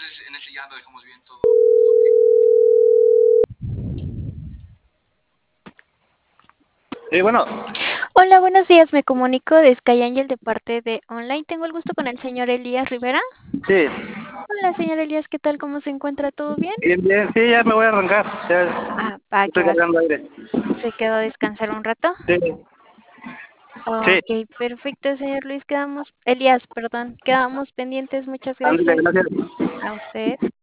entonces en ese ya lo dejamos bien todo Sí, bueno, Hola, buenos días. Me comunico de Sky Angel de parte de Online. Tengo el gusto con el señor Elías Rivera. sí, Hola, señor Elías, ¿qué tal? ¿Cómo se encuentra? ¿Todo bien? bien, bien, sí, ya me voy a arrancar, ya Ah, va, que estoy va. cargando aire. ¿Se quedó a descansar un rato? Sí, sí, Ok, perfecto, señor Luis. Elías, perdón. Quedamos pendientes. Muchas ándale, gracias. gracias. A usted.